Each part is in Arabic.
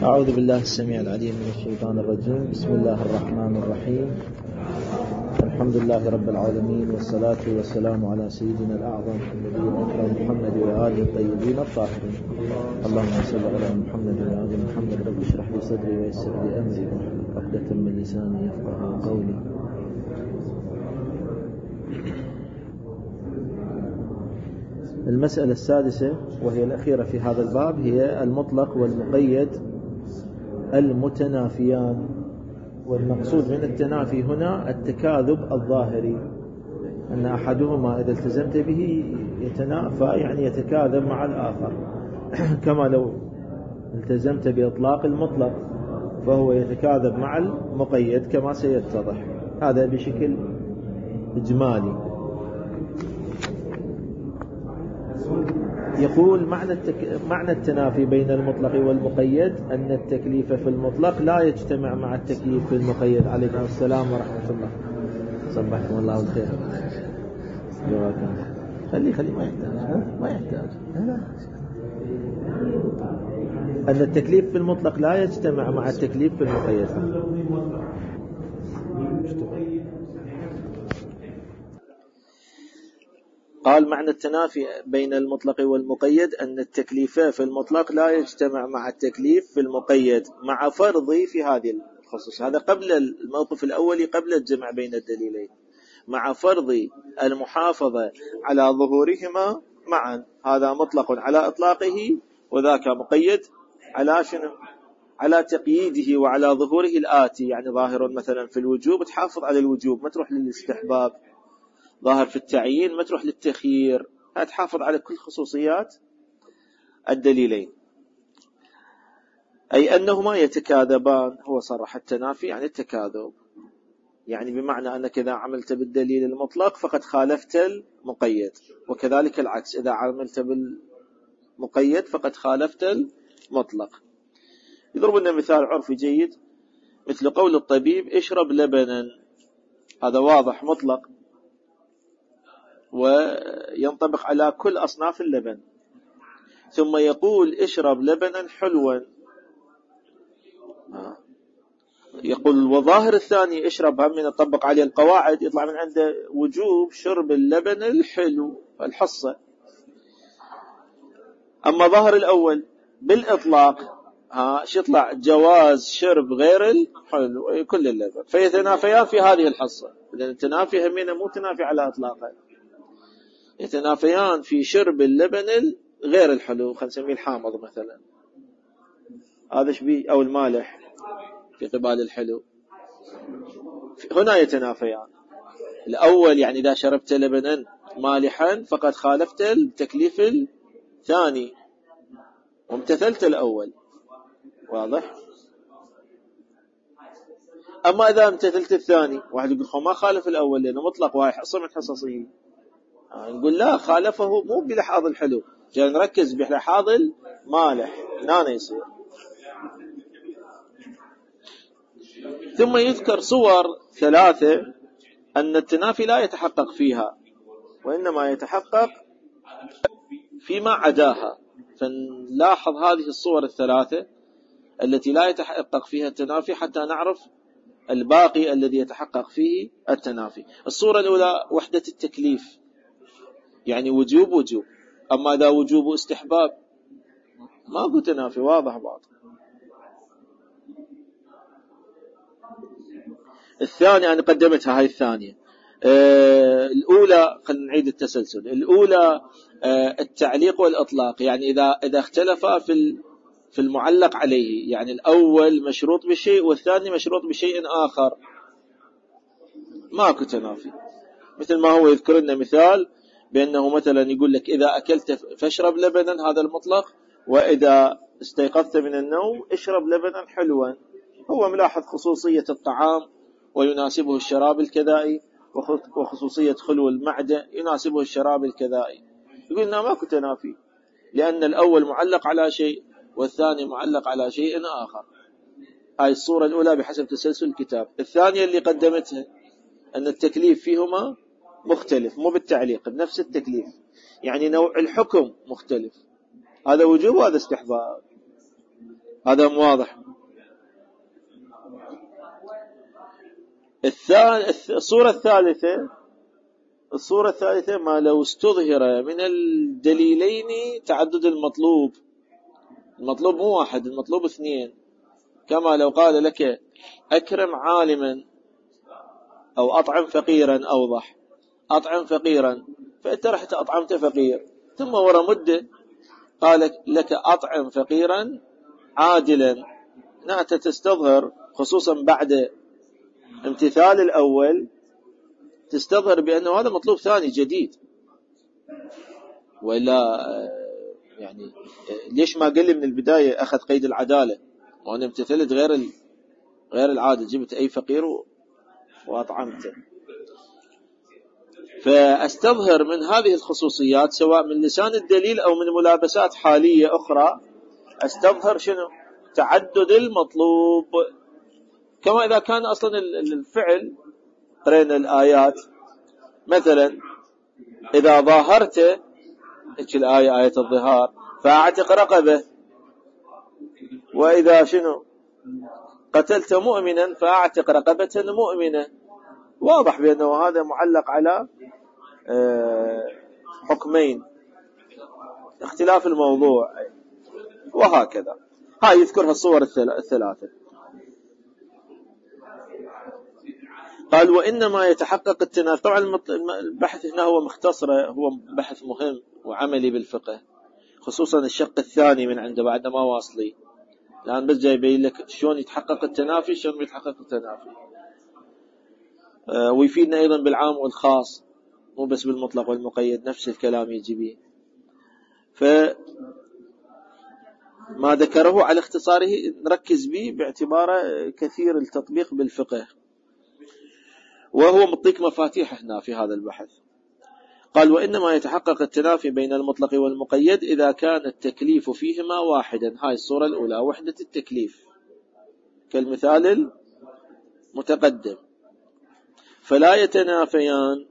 أعوذ بالله السميع العليم من الشيطان الرجيم. بسم الله الرحمن الرحيم. الحمد لله رب العالمين، والصلاة والسلام على سيدنا الأعظم النبي الأكرم محمد وآله الطيبين الطاهرين. اللهم صل على محمد وآل محمد. رب اشرح لي صدري ويسر لي أمري واحلل عقدة من لساني يفقهوا قولي. المسألة السادسة وهي الأخيرة في هذا الباب هي المطلق والمقيد المتنافيان. والمقصود من التنافي هنا التكاذب الظاهري، أن أحدهما إذا التزمت به يتنافى، يعني يتكاذب مع الآخر، كما لو التزمت بإطلاق المطلق فهو يتكاذب مع المقيد كما سيتضح. هذا بشكل إجمالي. يقول معنى التنافي بين المطلق والمقيد أن التكليف في المطلق لا يجتمع مع التكليف في المقيد. عليكم السلام ورحمة الله. صبحكم الله بالخير. خلي ما يحتاج. أن التكليف في المطلق لا يجتمع مع التكليف في المقيد. قال معنى التنافي بين المطلق والمقيد أن التكليف في المطلق لا يجتمع مع التكليف في المقيد مع فرض في هذه الخصوص. هذا قبل الموقف الأولي، قبل الجمع بين الدليلين، مع فرض المحافظة على ظهورهما معا. هذا مطلق على إطلاقه، وذاك مقيد على شنو؟ على تقييده وعلى ظهوره الآتي. يعني ظاهر مثلا في الوجوب تحافظ على الوجوب، ما تروح للاستحباب. ظاهر في التعيين ما تروح للتخيير، تحافظ على كل خصوصيات الدليلين. أي أنهما يتكاذبان. هو صرح التنافي يعني التكاذب، يعني بمعنى أنك إذا عملت بالدليل المطلق فقد خالفت المقيد، وكذلك العكس، إذا عملت بالمقيد فقد خالفت المطلق. يضرب لنا مثال عرفي جيد، مثل قول الطبيب اشرب لبنا. هذا واضح مطلق وينطبق على كل أصناف اللبن. ثم يقول اشرب لبنا حلوا. يقول وظاهر الثاني اشرب هم يطبق عليه القواعد، يطلع من عنده وجوب شرب اللبن الحلو الحصة. أما ظاهر الأول بالإطلاق يطلع جواز شرب غير الحلو كل اللبن، فيتنافيان في هذه الحصة. لأن التنافي همينة مو تنافي على إطلاقه، يتنافيان في شرب اللبن غير الحلو، خلينا نسميه الحامض مثلا، هذا شبيه، أو المالح في قبال الحلو. هنا يتنافيان. الأول يعني إذا شربت لبنا مالحا فقد خالفت التكليف الثاني وامتثلت الأول. واضح؟ أما إذا امتثلت الثاني، واحد يقول ما خالف الأول لأنه مطلق وهي حصة من حصصه، نقول لا، خالفه مو بلحاظ الحلو، جاي نركز بلحاظ المالح، هنا يصير. ثم يذكر صور ثلاثة أن التنافي لا يتحقق فيها، وإنما يتحقق فيما عداها. فنلاحظ هذه الصور الثلاثة التي لا يتحقق فيها التنافي حتى نعرف الباقي الذي يتحقق فيه التنافي. الصورة الأولى وحدة التكليف، يعني وجوب. أما إذا وجوب استحباب ماكو تنافي، واضح بعض. الثانية أنا قدمتها، هاي الثانية. الأولى خلينا نعيد التسلسل. الأولى التعليق والإطلاق، يعني إذا اختلفا في المعلق عليه، يعني الأول مشروط بشيء والثاني مشروط بشيء آخر، ماكو تنافي. مثل ما هو يذكر لنا مثال بأنه مثلا يقول لك إذا أكلت فاشرب لبنا، هذا المطلق، وإذا استيقظت من النوم اشرب لبنا حلوا. هو ملاحظ خصوصية الطعام ويناسبه الشراب الكذائي، وخصوصية خلو المعدة يناسبه الشراب الكذائي. يقول لنا ماكو تنافي، لأن الأول معلق على شيء والثاني معلق على شيء آخر. هاي الصورة الأولى بحسب تسلسل الكتاب. الثانية اللي قدمتها أن التكليف فيهما مختلف، مو بالتعليق، بنفس التكليف، يعني نوع الحكم مختلف، هذا وجوب وهذا استحباب. هذا واضح. الصورة الثالثة ما لو استظهر من الدليلين تعدد المطلوب مو واحد، المطلوب اثنين، كما لو قال لك أكرم عالما أو أطعم فقيرا. أوضح، أطعم فقيرا، فأنت رحت أطعمت فقير، ثم ورا مدة قال لك أطعم فقيرا عادلا. نأت تستظهر، خصوصا بعد امتثال الأول، تستظهر بأنه هذا مطلوب ثاني جديد. ولا يعني ليش ما قال لي من البداية أخذ قيد العدالة، وأنا امتثلت غير العادة، جبت أي فقير وأطعمته. فأستظهر من هذه الخصوصيات سواء من لسان الدليل أو من ملابسات حالية أخرى، أستظهر شنو؟ تعدد المطلوب. كما إذا كان أصلا الفعل، قرينا الآيات مثلا إذا ظاهرت، الآية آية الظهار، فأعتق رقبة، وإذا شنو قتلت مؤمنا فأعتق رقبة مؤمنة. واضح بأنه هذا معلق على حكمين، اختلاف الموضوع، وهكذا. هاي يذكرها الصور الثلاثة. قال وإنما يتحقق التنافي. طبعا البحث هنا هو مختصر، هو بحث مهم وعملي بالفقه، خصوصا الشق الثاني من عنده بعد ما واصلي، لأن بس جاي يبين لك شلون يتحقق التنافي، شلون يتحقق التنافي، ويفيدنا أيضا بالعام والخاص، مو بس بالمطلق والمقيد، نفس الكلام يجي به. فما ذكره على اختصاره نركز به باعتباره كثير التطبيق بالفقه، وهو مطيق مفاتيح هنا في هذا البحث. قال وإنما يتحقق التنافي بين المطلق والمقيد إذا كان التكليف فيهما واحدا. هاي الصورة الأولى، وحدة التكليف كالمثال المتقدم. فلا يتنافيان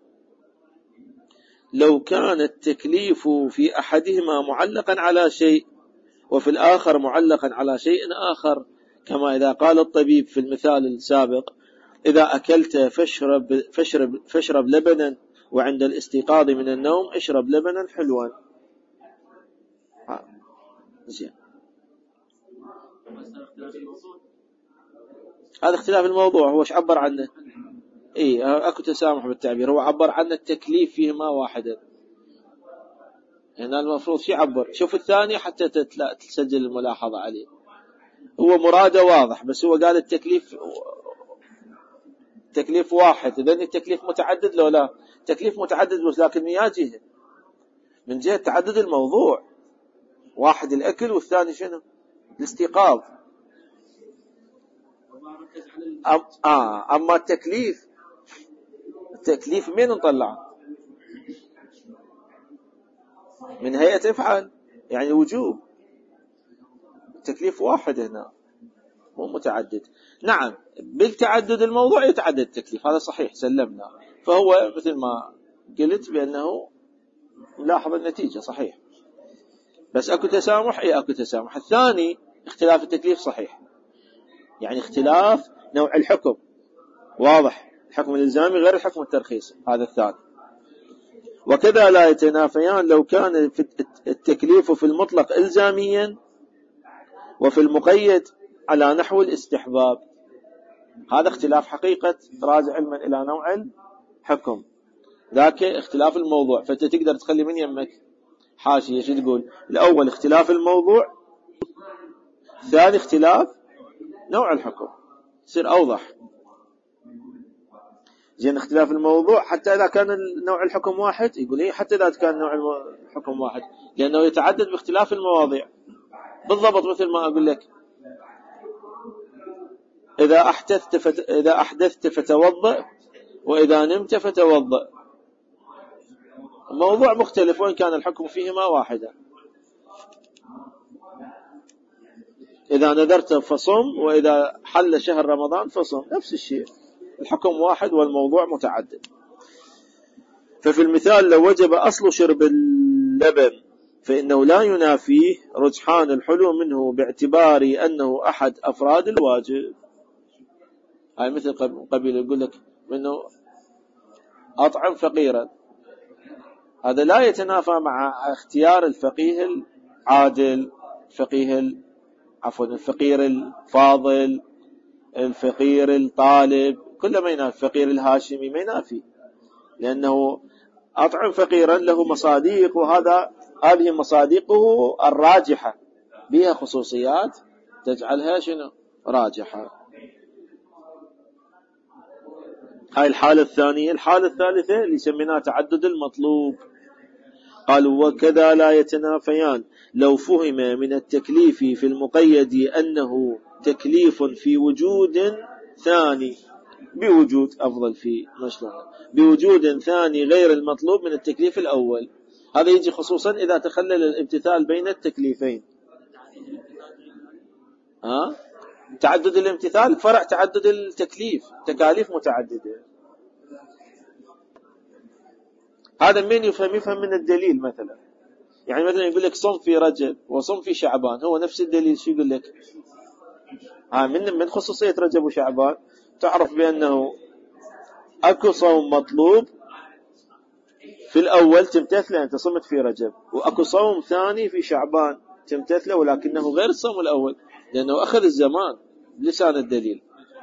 لو كان التكليف في أحدهما معلقا على شيء وفي الآخر معلقا على شيء آخر، كما إذا قال الطبيب في المثال السابق إذا أكلت فاشرب لبنا، وعند الاستيقاظ من النوم اشرب لبنا حلوا. زين، هذا اختلاف الموضوع. هو ايش عبر عنه؟ اكو تسامح بالتعبير. هو عبر عن التكليف فيهما واحدا. هنا المفروض شو يعبر؟ شوف الثاني حتى تسجل الملاحظة عليه. هو مراده واضح، بس هو قال التكليف واحد. إذن التكليف متعدد لو لا؟ تكليف متعدد، بس لكن من جهة، من جهة تعدد الموضوع. واحد الأكل والثاني شنو؟ الاستيقاظ. أما التكليف مين نطلع؟ من هيئة افعل، يعني وجوب. التكليف واحد هنا، مو متعدد. نعم، بالتعدد الموضوع يتعدد التكليف، هذا صحيح، سلمنا. فهو مثل ما قلت بأنه لاحظ النتيجة صحيح، بس أكو تسامح. أكو تسامح. الثاني اختلاف التكليف صحيح، يعني اختلاف نوع الحكم واضح، الحكم الإلزامي غير الحكم الترخيصي، هذا الثاني. وكذا لا يتنافيان لو كان التكليف في المطلق إلزاميا وفي المقيد على نحو الاستحباب. هذا اختلاف حقيقة راجع علما إلى نوع الحكم، ذاك اختلاف الموضوع. فأنت تقدر تخلي من يمك حاشية شو تقول؟ الأول اختلاف الموضوع، الثاني اختلاف نوع الحكم، يصير أوضح. زين، اختلاف الموضوع حتى إذا كان نوع الحكم واحد، يقول حتى إذا كان نوع الحكم واحد، لأنه يتعدد باختلاف المواضيع. بالضبط مثل ما أقول لك إذا أحدثت فتوضأ، وإذا نمت فتوضأ. الموضوع مختلف وإن كان الحكم فيهما واحدا. إذا نذرت فصم، وإذا حل شهر رمضان فصم، نفس الشيء، الحكم واحد والموضوع متعدد. ففي المثال لو وجب أصل شرب اللبن فإنه لا ينافيه رجحان الحلو منه باعتبار أنه أحد أفراد الواجب. هاي مثل قبيل يقول لك منه أطعم فقيرا، هذا لا يتنافى مع اختيار الفقيه العادل، الفقير الفاضل، الفقير الطالب، كله ما ينافي. الفقير الهاشمي ما ينافي، لأنه أطعم فقيرا له مصاديق، هذه مصاديقه الراجحة بها خصوصيات تجعلها شنو؟ راجحة. هاي الحالة الثانية. الحالة الثالثة اللي سميناها تعدد المطلوب. قالوا وكذا لا يتنافيان لو فهم من التكليف في المقيد أنه تكليف في وجود ثاني، بوجود أفضل في مشروع، بوجود ثاني غير المطلوب من التكليف الأول. هذا يجي خصوصا إذا تخلل الامتثال بين التكليفين. تعدد الامتثال فرع تعدد التكليف، تكاليف متعددة. هذا من يفهم من الدليل. مثلا يعني مثلا يقول لك صم في رجب وصم في شعبان، هو نفس الدليل. شو يقول لك؟ من خصوصية رجب وشعبان تعرف بأنه أكو صوم مطلوب في الأول تمتثله، أنت صمت في رجب، وأكو صوم ثاني في شعبان تمتثله ولكنه غير الصوم الأول، لأنه أخذ الزمان بلسان الدليل.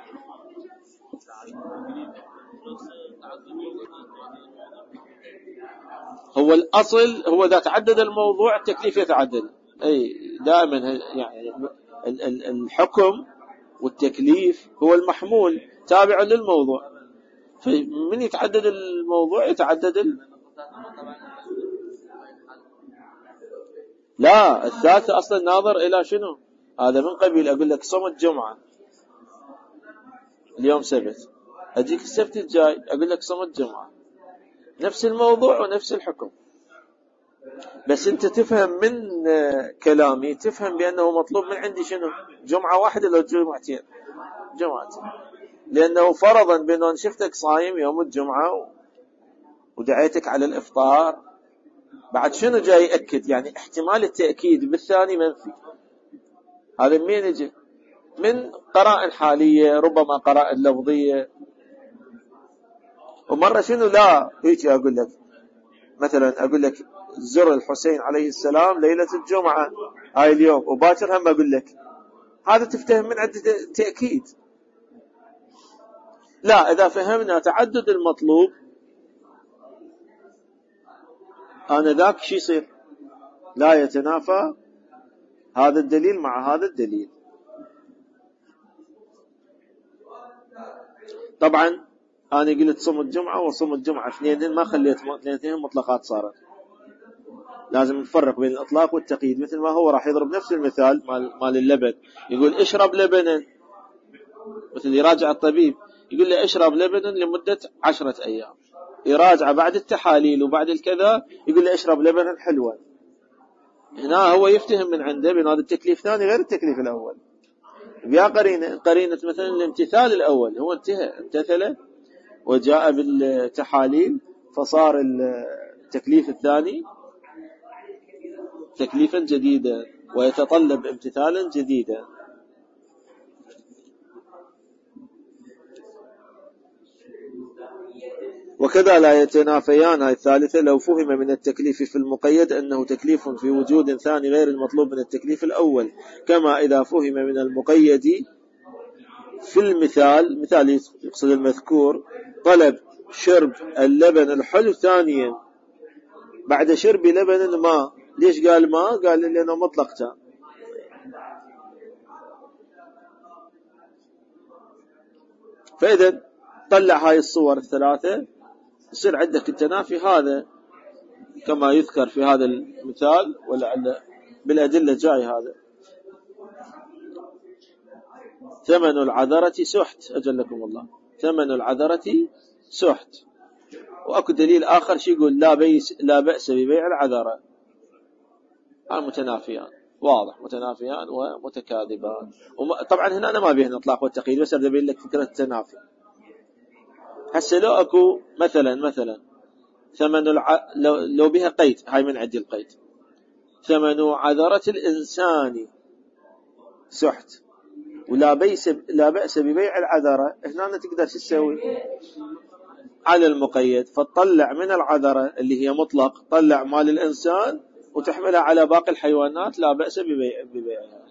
هو الأصل هو إذا تعدد الموضوع التكليف يتعدد. أي دائما يعني الحكم والتكليف هو المحمول تابع للموضوع، فمن يتعدد الموضوع يتعدد لا، الثالثة أصلا ناظر إلى شنو؟ هذا من قبيل أقول لك صوم الجمعة اليوم سبت، أجيك السبت الجاي أقول لك صوم الجمعة، نفس الموضوع ونفس الحكم، بس أنت تفهم من كلامي تفهم بأنه مطلوب من عندي شنو؟ جمعة واحدة لو جمعتين، لأنه فرضا بأنه شفتك صايم يوم الجمعة ودعيتك على الإفطار، بعد شنو جاي يأكد؟ يعني احتمال التأكيد بالثاني منفي. هذا مين يجي؟ من قرائن حالية، ربما قرائن لفظية. ومرة شنو لا هيك أقول لك، مثلا أقول لك زر الحسين عليه السلام ليلة الجمعة هاي اليوم، وباكر هم أقول لك، هذا تفتهم من عدة تأكيد. لا، إذا فهمنا تعدد المطلوب أنا ذاك شي يصير لا يتنافى هذا الدليل مع هذا الدليل. طبعا أنا قلت صوم الجمعة وصوم الجمعة اثنين، ما خليت اثنين مطلقات صارت، لازم نفرق بين الإطلاق والتقييد. مثل ما هو راح يضرب نفس المثال مال اللبن، يقول اشرب لبنا، مثل يراجع الطبيب يقول له اشرب لبنا لمدة 10 أيام، يراجع بعد التحاليل وبعد الكذا يقول له اشرب لبنا حلوا. هنا هو يفتهم من عنده بأن هذا التكليف ثاني غير التكليف الأول، بيا قرينة مثلا الامتثال الأول هو امتثل وجاء بالتحاليل، فصار التكليف الثاني تكليفا جديدا ويتطلب امتثالا جديدا. وكذا لا يتنافيان، هاي الثالثة، لو فهم من التكليف في المقيد أنه تكليف في وجود ثاني غير المطلوب من التكليف الأول، كما إذا فهم من المقيد في مثال يقصد المذكور طلب شرب اللبن الحلو ثانيا بعد شرب لبن الماء. ليش قال ماء؟ قال لأنه مطلق تام. فإذا طلع هاي الصور الثلاثة يصير عندك التنافي هذا كما يذكر في هذا المثال، ولعل بالأدلة جاي هذا. ثمن العذرة سحت، أجلكم الله، ثمن العذرة سحت. وأكو دليل آخر شي يقول لا بأس ببيع العذرة. متنافيان، واضح متنافيان ومتكاذبان. طبعا هنا أنا ما بيهن إطلاق والتقييد، بس أبين لك فكرة التنافي. هسه لو أكو مثلا ثمن لو بها قيد، هاي من عندي القيد، ثمن عذرة الإنسان سحت ولا بأس ببيع العذرة، هنا تقدر شو تسوي على المقيد، فتطلع من العذرة اللي هي مطلق طلع مال الإنسان وتحملها على باقي الحيوانات لا بأس ببيعها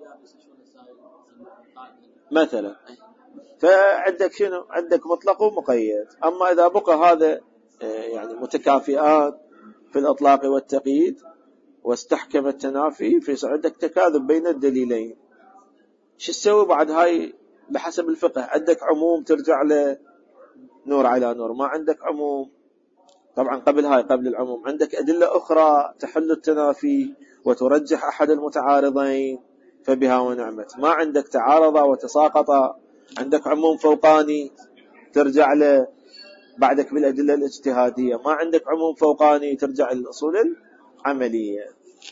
مثلا. فعندك شنو؟ عندك مطلق ومقيد. أما إذا بقى هذا يعني متكافئان في الإطلاق والتقييد واستحكم التنافي، في عندك تكاذب بين الدليلين. شو تسوي بعد هاي؟ بحسب الفقه عندك عموم ترجع له نور على نور، ما عندك عموم طبعا قبل هاي قبل العموم عندك أدلة أخرى تحل التنافي وترجح أحد المتعارضين فبها ونعمت. ما عندك تعارض وتساقط، عندك عموم فوقاني ترجع له بعدك بالأدلة الاجتهادية، ما عندك عموم فوقاني ترجع للأصول العملية.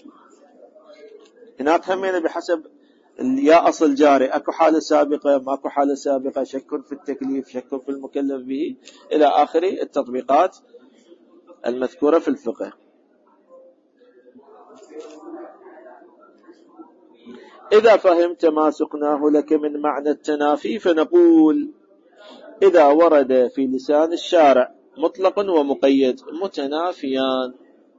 هناك همين بحسب يا أصل جاري، أكو حالة سابقة ماكو حالة سابقة، شك في التكليف شك في المكلف به إلى آخر التطبيقات المذكورة في الفقه. إذا فهمت ما سقناه لك من معنى التنافي فنقول إذا ورد في لسان الشارع مطلق ومقيد متنافيان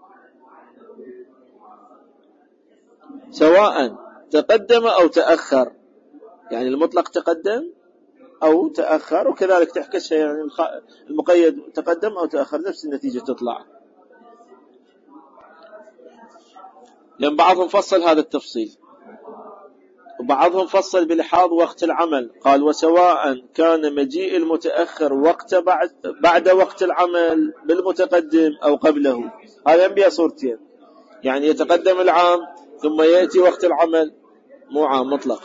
سواء تقدم أو تأخر، يعني المطلق تقدم أو تأخر، وكذلك تحكسها يعني المقيد تقدم أو تأخر نفس النتيجة تطلع. لأن بعضهم فصل هذا التفصيل وبعضهم فصل بلحاظ وقت العمل، قال وسواء كان مجيء المتأخر وقت بعد وقت العمل بالمتقدم أو قبله. هذا بها صورتين، يعني يتقدم العام ثم يأتي وقت العمل، مو عام مطلق،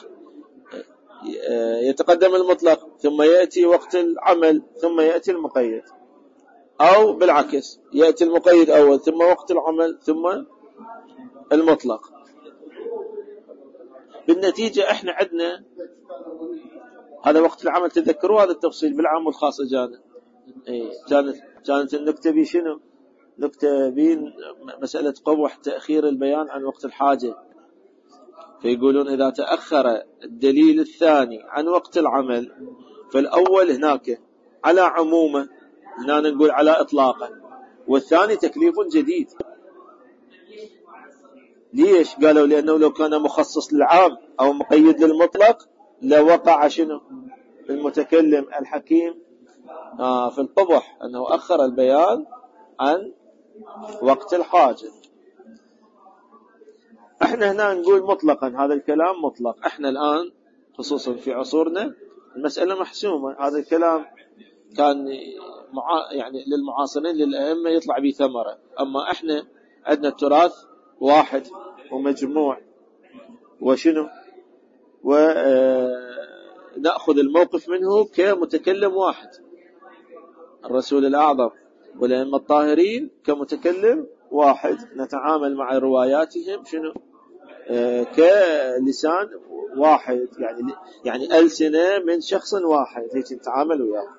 يتقدم المطلق ثم يأتي وقت العمل ثم يأتي المقيد، أو بالعكس يأتي المقيد أول ثم وقت العمل ثم المطلق. بالنتيجة احنا عندنا هذا وقت العمل، تذكروا هذا التفصيل بالعام والخاص جانا. كانت النكتة بي شنو؟ نكتة بين مسألة قبح تأخير البيان عن وقت الحاجة، فيقولون إذا تأخر الدليل الثاني عن وقت العمل فالأول هناك على عمومه، هنا نقول على إطلاقه، والثاني تكليف جديد. ليش؟ قالوا لأنه لو كان مخصص للعام أو مقيد للمطلق لوقع شنو المتكلم الحكيم في القبح أنه أخر البيان عن وقت الحاجة. احنا هنا نقول مطلقا هذا الكلام مطلق. احنا الآن خصوصا في عصورنا المسألة محسومة، هذا الكلام كان يعني للمعاصرين للأئمة يطلع به ثمرة. أما احنا عندنا التراث واحد ومجموع وشنو، ونأخذ الموقف منه كمتكلم واحد، الرسول الأعظم والأئمة الطاهرين كمتكلم واحد، نتعامل مع رواياتهم شنو كلسان واحد، يعني ألسنة من شخص واحد هيك نتعامل وياه.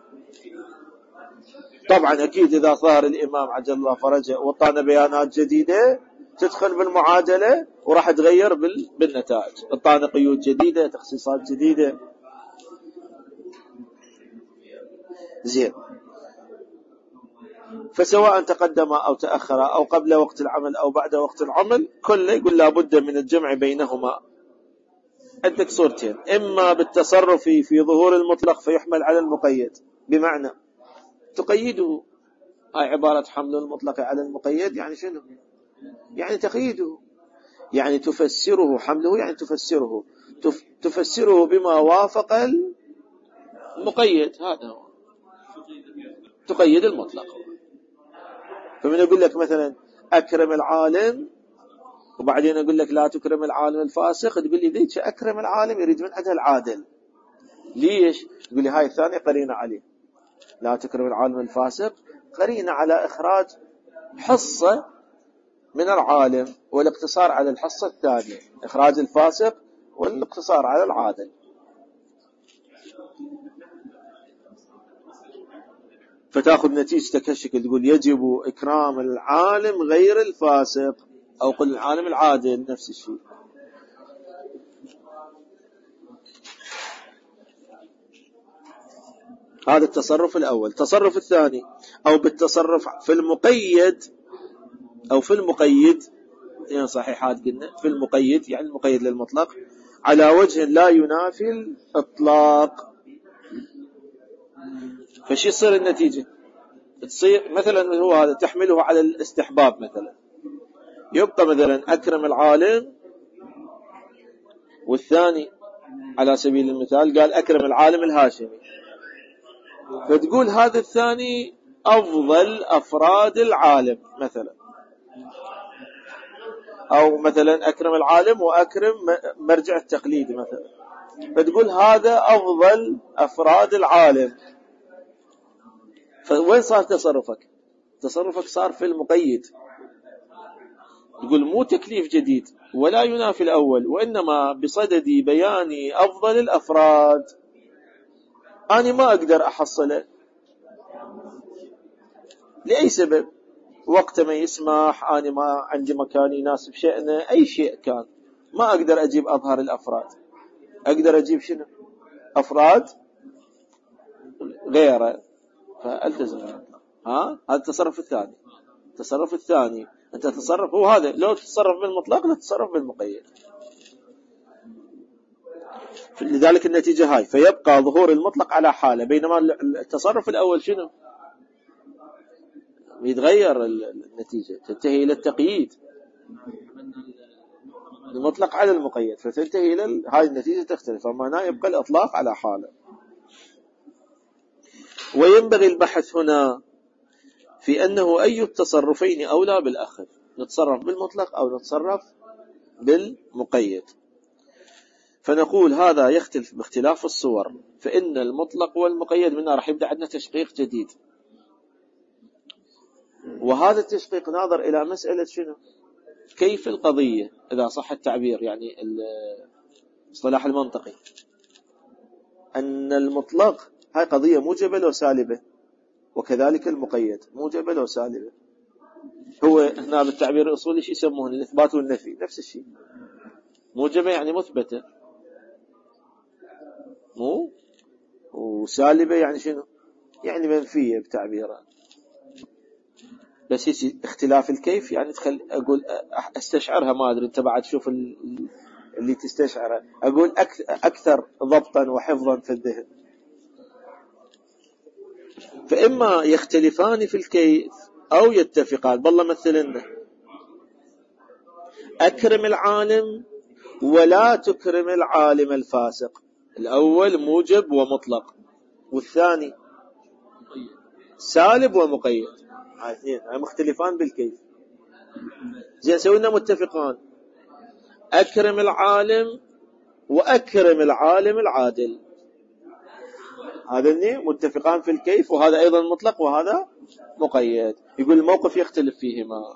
طبعا أكيد إذا ظهر الإمام عجل الله فرجه وطانا بيانات جديدة تدخل بالمعادلة وراح تغير بالنتائج، طانا قيود جديدة تخصيصات جديدة. زين، فسواء تقدم أو تأخر أو قبل وقت العمل أو بعد وقت العمل كله يقول لابد من الجمع بينهما. عندك صورتين، إما بالتصرف في ظهور المطلق فيحمل على المقيد، بمعنى تقيده، هاي عبارة حمل المطلق على المقيد يعني شنو؟ يعني تقييده، يعني تفسره، حمله يعني تفسره بما وافق المقيد، هذا هو تقيد المطلق. فمن يقول لك مثلا أكرم العالم وبعدين أقول لك لا تكرم العالم الفاسق، تقول لي ذيك أكرم العالم يريد من عندها العادل. ليش؟ تقول لي هاي الثانية قرينة عليه، لا تكرم العالم الفاسق قرينة على إخراج حصة من العالم والاقتصار على الحصة الثانية، إخراج الفاسق والاقتصار على العادل. فتأخذ نتيجتك هالشكل، تقول يجب إكرام العالم غير الفاسق، أو قل العالم العادل نفس الشيء. هذا التصرف الأول. التصرف الثاني أو بالتصرف في المقيد أو في المقيد، يعني صحيحات قلنا في المقيد يعني المقيد للمطلق على وجه لا ينافي الإطلاق. فشي يصير النتيجة؟ تصير مثلا هو هذا تحمله على الاستحباب، مثلا يبقى مثلا أكرم العالم، والثاني على سبيل المثال قال أكرم العالم الهاشمي، فتقول هذا الثاني أفضل أفراد العالم مثلا، أو مثلا أكرم العالم وأكرم مرجع التقليد مثلا، فتقول هذا أفضل أفراد العالم. فوين صار تصرفك؟ تصرفك صار في المقيد. تقول مو تكليف جديد ولا ينافي الأول، وإنما بصدد بيان أفضل الأفراد. أنا ما أقدر أحصله لأي سبب، وقت ما يسمح، أنا ما عندي مكان يناسب شأنه، أي شيء كان، ما أقدر أجيب أظهر الأفراد. أقدر أجيب شنو؟ أفراد غيره، فألتزم. هذا التصرف الثاني. التصرف الثاني أنت تتصرف هو هذا، لو تتصرف بالمطلق لا تتصرف بالمقيد. لذلك النتيجة هاي، فيبقى ظهور المطلق على حاله، بينما التصرف الأول شنو؟ يتغير النتيجة، تنتهي إلى التقييد، المطلق على المقيد، فتنتهي إلى هاي النتيجة تختلف، أما يبقى الإطلاق على حاله. وينبغي البحث هنا في أنه أي التصرفين أولى بالآخر، نتصرف بالمطلق أو نتصرف بالمقيد. فنقول هذا يختلف باختلاف الصور، فإن المطلق والمقيد منها راح يبدأ عندنا تشقيق جديد، وهذا التشقيق ناظر إلى مسألة شنو؟ كيف القضية، إذا صح التعبير يعني الاصطلاح المنطقي، أن المطلق هاي قضية موجبة لو سالبة، وكذلك المقيد موجبة لو سالبة. هو هنا بالتعبير الأصولي شيء يسمونه الإثبات والنفي، نفس الشيء. موجبة يعني مثبتة، مو وسالبة يعني شنو؟ يعني منفية بتعبيرها. بس اختلاف الكيف يعني أقول استشعرها، ما أدري أنت بعد شوف اللي تستشعره، أقول أكثر ضبطا وحفظا في الذهن. فإما يختلفان في الكيف أو يتفقان. بالله مثلنا أكرم العالم ولا تكرم العالم الفاسق، الأول موجب ومطلق، والثاني سالب ومقيد. هاي مختلفان بالكيف. زين سوينا متفقان، أكرم العالم وأكرم العالم العادل، هذين متفقان في الكيف، وهذا أيضا مطلق وهذا مقيد. يقول الموقف يختلف فيهما.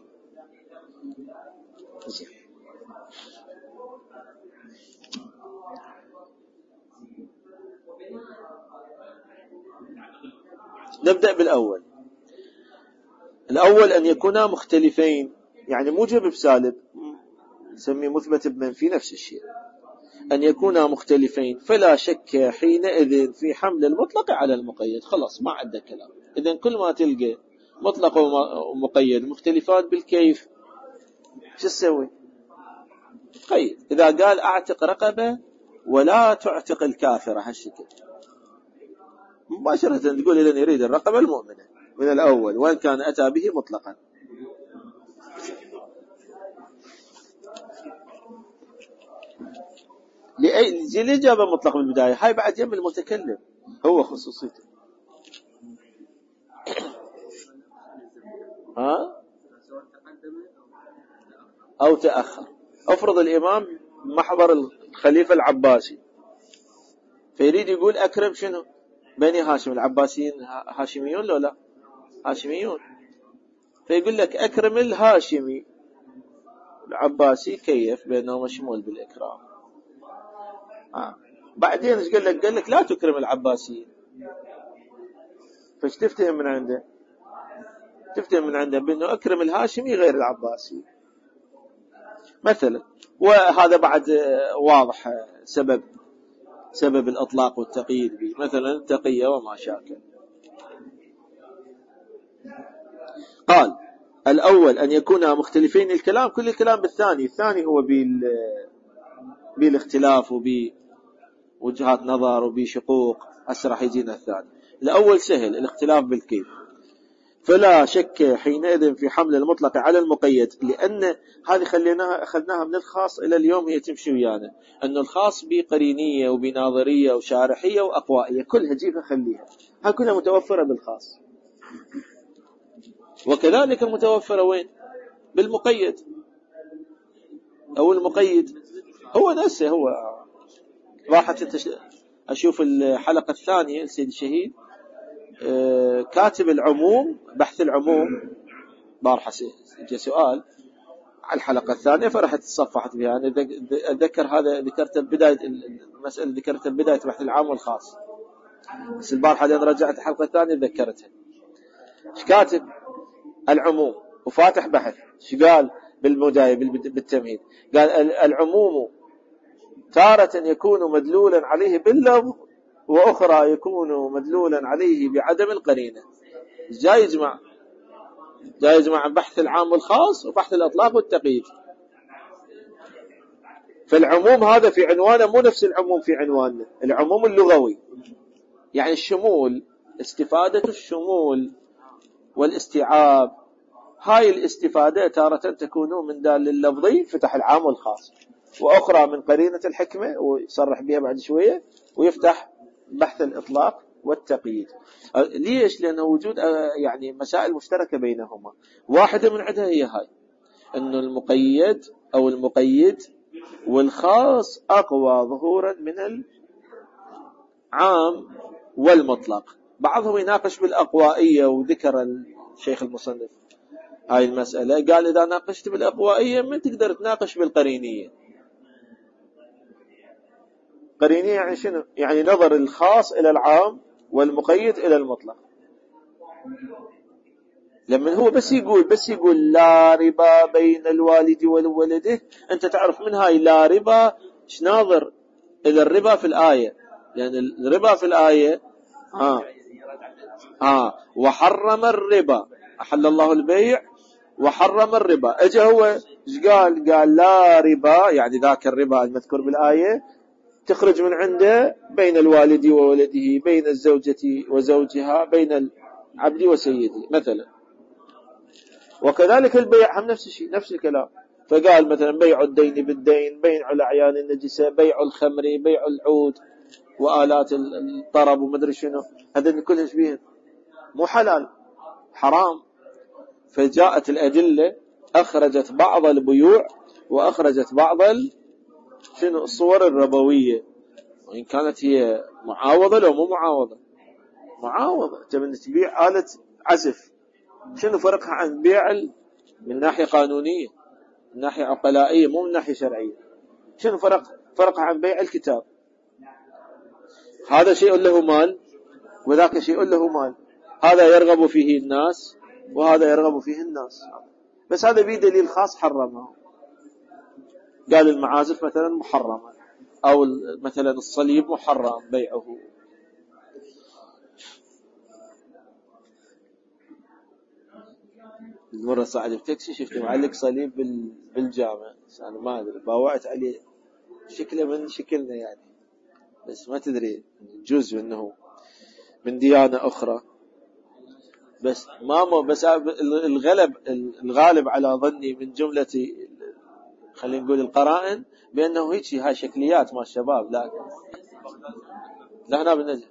نبدأ بالأول. الأول أن يكونا مختلفين، يعني موجب بسالب، نسميه مثبت بمنفي، نفس الشيء. أن يكونا مختلفين فلا شك حينئذ في حمل المطلق على المقيد. خلاص ما عندك كلام. إذن كل ما تلقى مطلق ومقيد مختلفان بالكيف، شو تسوي؟ قيد. إذا قال أعتق رقبة ولا تعتق الكافرة، هالشكل مباشرة تقول إذن يريد الرقبة المؤمنة من الأول، وإن كان أتى به مطلقا. ليه جاب مطلق بالبداية؟ هاي بعد يم المتكلم، هو خصوصيته. أو تأخر. أفرض الإمام محضر الخليفة العباسي، فيريد يقول أكرم شنو؟ بني هاشم. العباسيين هاشميون لو لا؟ هاشميون. فيقول لك أكرم الهاشمي، العباسي كيف بينه مشمول بالإكرام. بعدين ايش قال لك؟ قال لك لا تكرم العباسيين. فايش تفتهم من عنده؟ تفتهم من عنده بأنه أكرم الهاشمي غير العباسي. مثلا. وهذا بعد واضح سبب الإطلاق والتقييد به، مثلا التقية وما شاكل. قال الأول أن يكونا مختلفين الكلام، كل الكلام بالثاني، الثاني هو بالاختلاف وبوجهات نظر وبشقوق. هسه راح يجينا الثاني. الأول سهل، الاختلاف بالكيف. فلا شك حينئذ في حمل المطلق على المقيد، لأن هذه أخذناها من الخاص إلى اليوم هي تمشي ويانا، أن الخاص بقرينية وبناظرية وشارحية وأقوائية، كلها جيبها خليها، هاي كلها متوفرة بالخاص. وكذلك متوفرة وين؟ بالمقيد. أو المقيد هو نفسه، هو راحت أشوف الحلقة الثانية السيد الشهيد كاتب العموم، بحث العموم، بارحة جاء سؤال على الحلقة الثانية فرحت صفحت بها. أنا أتذكر هذا ذكرته بداية المسألة، ذكرتها بداية بحث العام والخاص، بس البارحة لأن رجعت الحلقة الثانية ذكرتها. إيش كاتب؟ العموم، وفاتح بحث. إيش قال بالبداية بالتمهيد؟ قال العموم تارة يكون مدلولا عليه باللفظ، وأخرى يكون مدلولا عليه بعدم القرينة. جاي يجمع بحث العام والخاص وبحث الإطلاق والتقييد. فالعموم هذا في عنوانه مو نفس العموم في عنواننا، العموم اللغوي يعني الشمول، استفادة الشمول والاستيعاب. هاي الاستفادة تارة تكون من دال اللفظي فتح العام والخاص، وأخرى من قرينة الحكمة ويصرح بها بعد شوية، ويفتح بحث الإطلاق والتقييد. ليش؟ لأنه وجود يعني مسائل مشتركة بينهما. واحدة من عدها هي هاي، أنه المقيد أو المقيد والخاص أقوى ظهورا من العام والمطلق. بعضهم يناقش بالأقوائية، وذكر الشيخ المصنف هاي المسألة، قال إذا ناقشت بالأقوائية ما تقدر تناقش بالقرينية. قرينية يعني شنو؟ يعني نظر الخاص إلى العام والمقيد إلى المطلق. لما هو بس يقول لا ربا بين الوالد وولده، أنت تعرف من هاي لا ربا إيش ناظر إلى الربا في الآية، لأن يعني الربا في الآية وحرم الربا، أحل الله البيع وحرم الربا. أجا هو إيش قال لا ربا، يعني ذاك الربا المذكور بالآية تخرج من عنده بين الوالد وولده، بين الزوجة وزوجها، بين العبد وسيده مثلا. وكذلك البيع هم نفس الشيء، نفس الكلام. فقال مثلا بيع الدين بالدين، بيع الأعيان النجسة، بيع الخمر، بيع العود وآلات الطرب ومدري شنو، هذا كلها شبيه مو حلال، حرام. فجاءت الأدلة أخرجت بعض البيوع وأخرجت بعض الصور الربوية، وإن كانت هي معاوضة لو مو معاوضة. تبي تبيع آلة عزف، شنو فرقها عن بيع من ناحية قانونية، من ناحية عقلائية، مو من ناحية شرعية؟ شنو فرقها عن بيع الكتاب؟ هذا شيء له مال وذاك شيء له مال، هذا يرغب فيه الناس وهذا يرغب فيه الناس، بس هذا به دليل خاص حرمه. قال المعازف مثلا محرمة، أو مثلا الصليب محرم بيعه. مرة صعد بتاكسي شفت معلق صليب بالجامع، أنا ما أدري، باوعت عليه شكله من شكلنا يعني، بس ما تدري جزء منه من ديانة أخرى. بس الغالب على ظني من جملة خلينا نقول القرائن بأنه هيك هاي شكليات مع الشباب. لا هنا بالنجم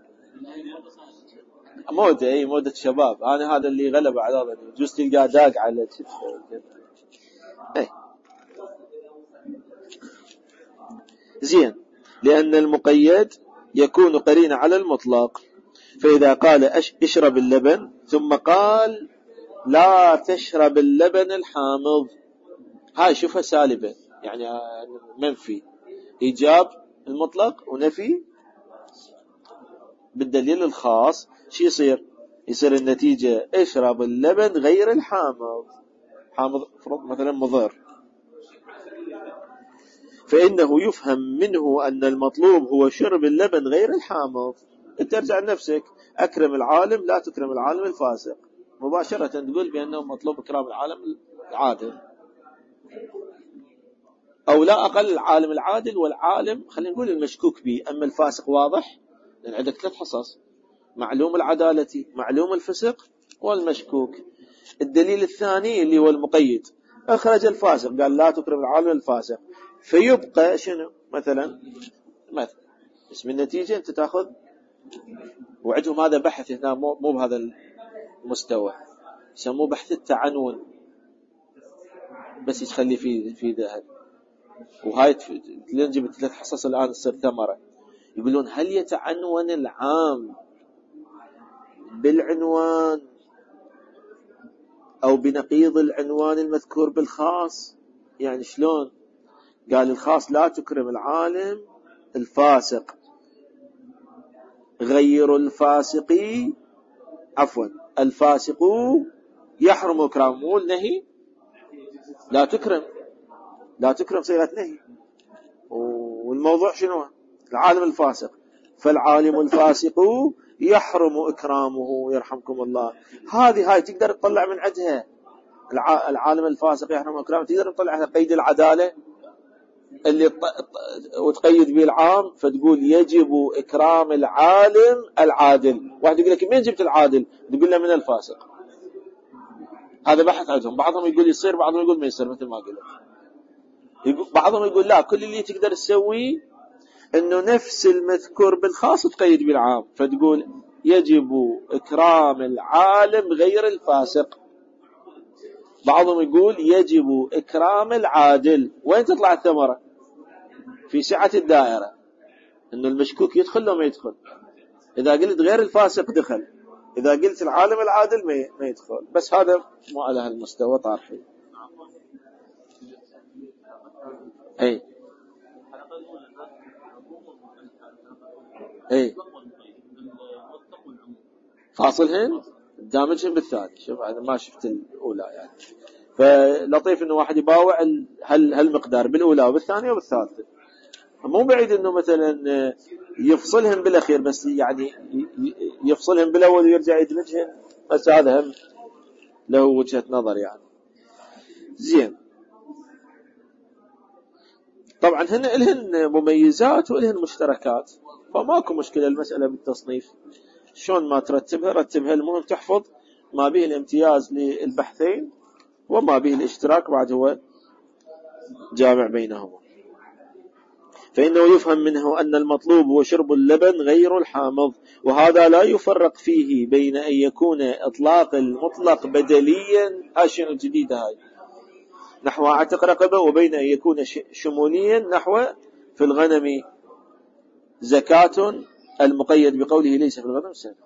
مودة شباب، أنا هذا اللي غلب على ظني. جوز تلقى داق على زين، لأن المقيد يكون قرين على المطلق. فإذا قال اشرب اللبن ثم قال لا تشرب اللبن الحامض، هاي شوفها سالبة، يعني منفي، إيجاب المطلق ونفي بالدليل الخاص. شو يصير النتيجة اشرب اللبن غير الحامض. حامض مثلا مضر، فإنه يفهم منه أن المطلوب هو شرب اللبن غير الحامض. أنت ترجع لنفسك، أكرم العالم لا تكرم العالم الفاسق، مباشرة تقول بأنه مطلوب إكرام العالم العادل، أو لا أقل العالم العادل والعالم خلينا نقول المشكوك به. أما الفاسق واضح، لأن عندك 3 حصص: معلوم العدالة، معلوم الفسق، والمشكوك. الدليل الثاني اللي هو المقيد، أخرج الفاسق، قال لا تكرم العالم الفاسق، فيبقى شنو؟ مثلا اسم النتيجة أنت تأخذ، وعندهم هذا بحث هنا مو بهذا المستوى، يسموه بحث التعنون، بس يخلي في ذهب. وهاي لين جبت 3 حصص الآن تصير ثمرة. يقولون هل يتعنون العام بالعنوان أو بنقيض العنوان المذكور بالخاص؟ يعني شلون؟ قال الخاص لا تكرم العالم الفاسق، غير الفاسقي، عفوا الفاسق يحرم إكرامه، والنهي لا تكرم صيغة نهي. والموضوع شنو؟ العالم الفاسق، فالعالم الفاسق يحرم إكرامه، يرحمكم الله. هاي تقدر تطلع من عندها العالم الفاسق يحرم إكرامه، تقدر تطلع قيد العدالة اللي وتقيد به العام، فتقول يجب إكرام العالم العادل. واحد يقول لك مين جبت العادل؟ تقول له من الفاسق. هذا بحث عندهم، بعضهم يقول يصير، بعضهم يقول ما يصير، مثل ما قلت. بعضهم يقول لا، كل اللي تقدر تسويه انه نفس المذكور بالخاص تقيد بالعام، فتقول يجب إكرام العالم غير الفاسق. بعضهم يقول يجب إكرام العادل. وين تطلع الثمرة؟ في سعة الدائرة، انه المشكوك يدخل لو ما يدخل. اذا قلت غير الفاسق دخل، اذا قلت العالم العادل ما يدخل. بس هذا مو على هالمستوى طارحي. اي فاصلهن دامجهن بالثاني. شوف انا ما شفت الاولى يعني، فلطيف انه واحد يباوع هالمقدار بالاولى وبالثانيه وبالثالثه. مو بعيد انه مثلا يفصلهم بالاخير، بس يعني يفصلهم بالاول ويرجع يدمجهم، بس هذا هم له وجهة نظر يعني. زين، طبعا هن لهن مميزات ولهن مشتركات، فماكو مشكلة المسألة بالتصنيف. شلون ما ترتبها رتبها، المهم تحفظ ما به الامتياز للبحثين وما به الاشتراك بعد هو جامع بينهما. فإنه يفهم منه أن المطلوب هو شرب اللبن غير الحامض، وهذا لا يفرق فيه بين أن يكون إطلاق المطلق بدليا، هاشين الجديدة هاي نحو عتق رقبة، وبين أن يكون شموليا نحو في الغنم زكاة المقيد بقوله ليس في الغنم سنة.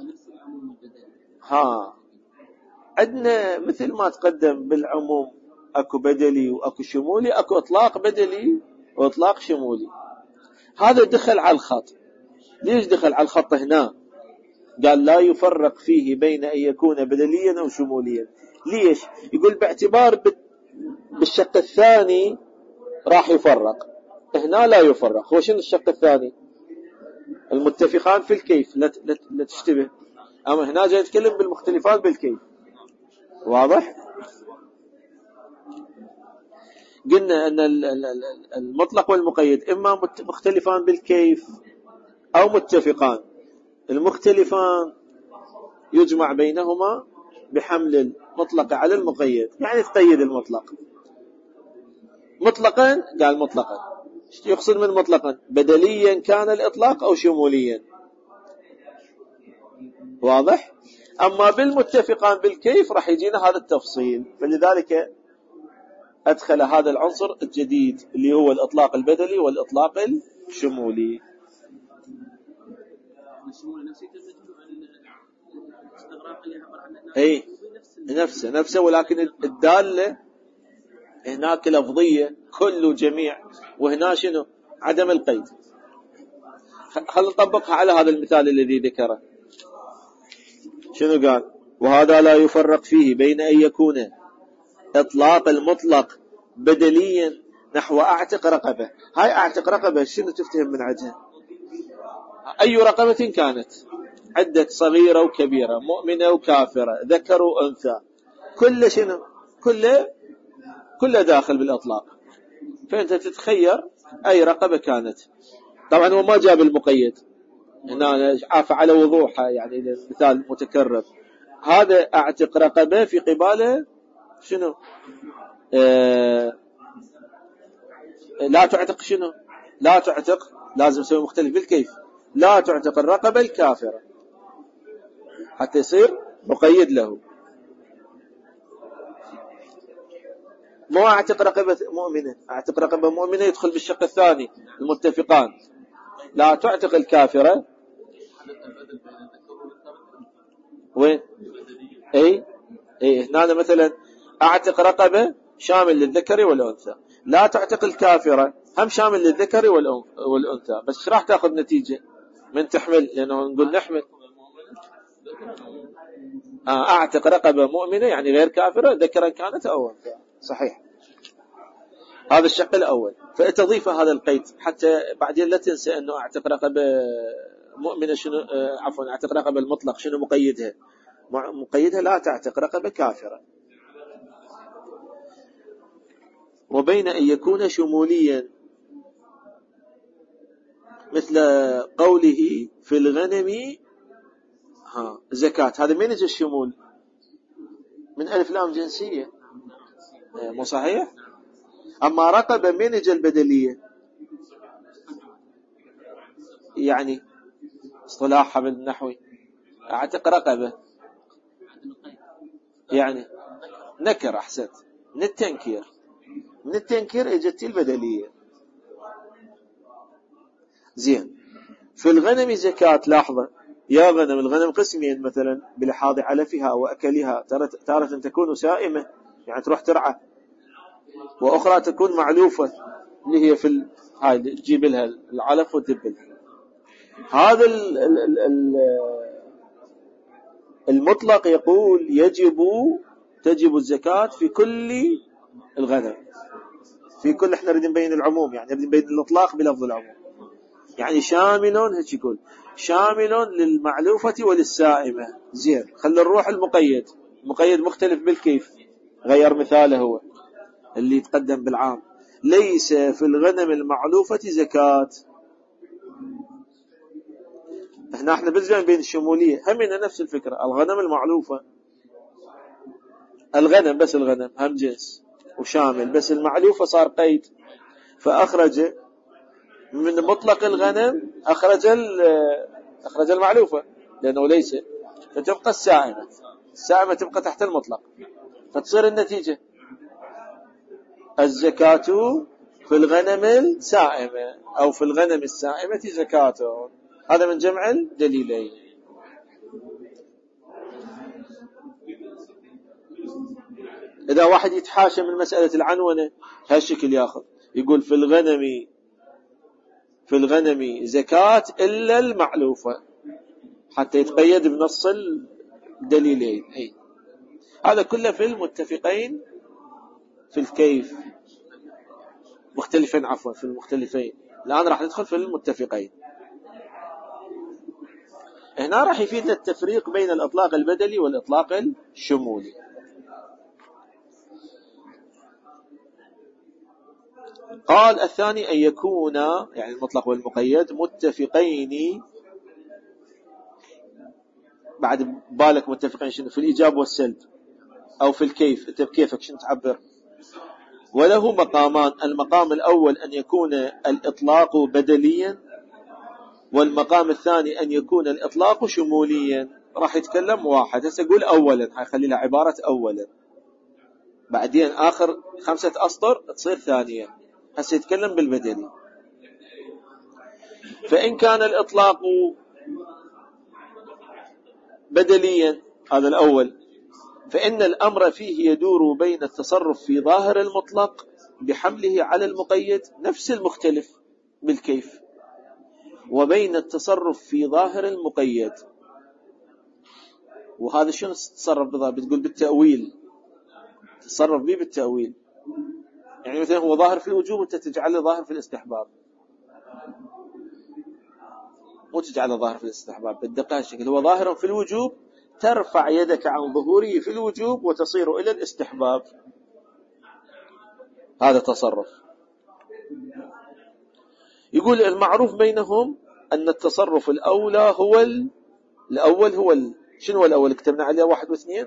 عندنا مثل ما تقدم بالعموم أكو بدلي وأكو شمولي، أكو إطلاق بدلي وإطلاق شمولي. هذا دخل على الخط. ليش دخل على الخط هنا؟ قال لا يفرق فيه بين أن يكون بدليا أو شموليا. ليش؟ يقول باعتبار بالشق الثاني راح يفرق، هنا لا يفرق. هو شنو الشق الثاني؟ المتفقان في الكيف، لا تشتبه. أما هنا جاي يتكلم بالمختلفات بالكيف. واضح؟ قلنا أن المطلق والمقيد إما مختلفان بالكيف أو متفقان. المختلفان يجمع بينهما بحمل المطلق على المقيد، يعني تقيد المطلق مطلقا. قال مطلقا، يقصد من مطلقا؟ بدليا كان الإطلاق أو شموليا. واضح؟ أما بالمتفقان بالكيف راح يجينا هذا التفصيل، فلذلك أدخل هذا العنصر الجديد اللي هو الإطلاق البدلي والإطلاق الشمولي. أي نفسه، ولكن الدالة هناك لفظية كل جميع، وهنا شنو؟ عدم القيد. خلينا نطبقها على هذا المثال الذي ذكره. شنو قال؟ وهذا لا يفرق فيه بين أن يكون إطلاق المطلق بدليا نحو أعتق رقبة. هاي أعتق رقبة شنو تفتهم من عندها؟ أي رقبة كانت، عدة صغيرة وكبيرة، مؤمنة وكافرة، ذكر وأنثى، كل شنو، كل داخل بالإطلاق. فأنت تتخير أي رقبة كانت. طبعا هو ما جاب المقيد هنا، عاف على وضوحها، يعني مثال متكرر. هذا أعتق رقبة في قباله شنو؟ لا تعتق شنو؟ لا تعتق، لازم نسوي مختلف بالكيف. لا تعتق الرقبة الكافرة حتى يصير مقيد له. مو أعتق رقبة مؤمنة، أعتق رقبة مؤمنة يدخل بالشق الثاني المتفقان. لا تعتق الكافرة. وين؟ اي هنا مثلا أعتق رقبة شامل للذكر والأنثى، لا تعتق الكافرة هم شامل للذكر والأنثى. بس ايش راح تاخذ نتيجة من تحمل؟ لأنه نقول نحمل أعتق رقبة مؤمنة يعني غير كافرة، ذكرا كانت أو أنثى. صحيح، هذا الشق الأول. فتضيف هذا القيد حتى بعدين لا تنسى أنه أعتق رقبة مؤمنة شنو، عفوا أعتق رقبة المطلق شنو مقيدها؟ مقيدها لا تعتق رقبة كافرة. وبين أن يكون شموليا مثل قوله في الغنم زكاة، هذا من يجي الشمول؟ من ألف لام جنسية، مو صحيح؟ أما رقبة من يجي البدلية؟ يعني اصطلاحها بالنحوي أعتق رقبة يعني نكر. أحسنت، من التنكير اجت البدلية. زين. في الغنم زكاة، لاحظة يا غنم، الغنم قسمين مثلا بلحاظ علفها وأكلها، تارة تكون سائمة يعني تروح ترعى، وأخرى تكون معلوفة اللي هي في هاي تجيب لها العلف وتدب لها. هذا المطلق يقول تجب الزكاة في كل الغنم، في كل، احنا نريد نبين العموم، يعني نريد نبين الإطلاق بلفظ العموم، يعني شامل، هيك يقول شامل للمعلوفة وللسائمة. زين، خلي نروح المقيد مختلف بالكيف، غير مثاله هو اللي يتقدم بالعام. ليس في الغنم المعلوفة زكاة. احنا بالجمع بين الشمولية همنا نفس الفكرة. الغنم المعلوفة، الغنم بس الغنم هم جنس وشامل، بس المعلوفة صار قيد، فأخرج من مطلق الغنم أخرج المعلوفة لأنه ليس، فتبقى السائمة تبقى تحت المطلق، فتصير النتيجة الزكاة في الغنم السائمة أو في الغنم السائمة زكاة. هذا من جمع الدليلين. إذا واحد يتحاشى من مسألة العنونة هالشكل ياخذ، يقول في الغنم زكاة إلا المعلوفة، حتى يتقيد بنص الدليلين. هذا كله في المتفقين في الكيف، مختلفين عفوا في المختلفين. الآن راح ندخل في المتفقين. هنا راح يفيدنا التفريق بين الإطلاق البدلي والإطلاق الشمولي. قال الثاني أن يكون يعني المطلق والمقيد متفقين، بعد بالك متفقين شنو؟ في الإيجاب والسلب أو في الكيف، أنت بكيفك شنو تعبر. وله مقامان، المقام الأول أن يكون الإطلاق بدليا، والمقام الثاني أن يكون الإطلاق شموليا. راح يتكلم واحد هسه يقول أولا، هيخلي لها عبارة أولا، بعدين آخر 5 أسطر تصير ثانيا. هسه يتكلم بالبدلي. فإن كان الإطلاق بدليا، هذا الأول، فإن الأمر فيه يدور بين التصرف في ظاهر المطلق بحمله على المقيد نفس المختلف بالكيف، وبين التصرف في ظاهر المقيد. وهذا شنو تتصرف بظاهر؟ بتقول بالتأويل، تصرف به بالتأويل. يعني مثلا هو ظاهر في الوجوب وانت تجعله ظاهر في الاستحباب، مو تجعله ظاهر في الاستحباب بالدقة هالشكل. هو ظاهر في الوجوب، ترفع يدك عن ظهوره في الوجوب وتصير إلى الاستحباب، هذا تصرف. يقول المعروف بينهم أن التصرف الأولى هو الأول هو شنو الأول كتبنا عليه 1 و2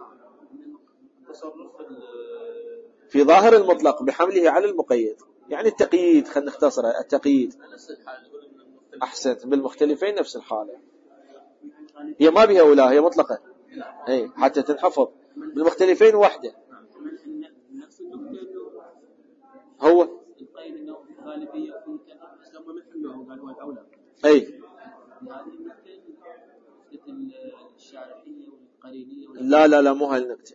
في ظاهر المطلق بحمله على المقيد، يعني التقييد، خلينا نختصرها، التقييد. أحسنت، بالمختلفين نفس الحالة، هي ما بها ولا، هي مطلقة، أي حتى تنحفظ. بالمختلفين وحدة هو القيد انه غالبيه وفي كذا، بس هم مثله قالوا هو الاولى. اي الشارحيه والقرينيه لا مو هالنكته.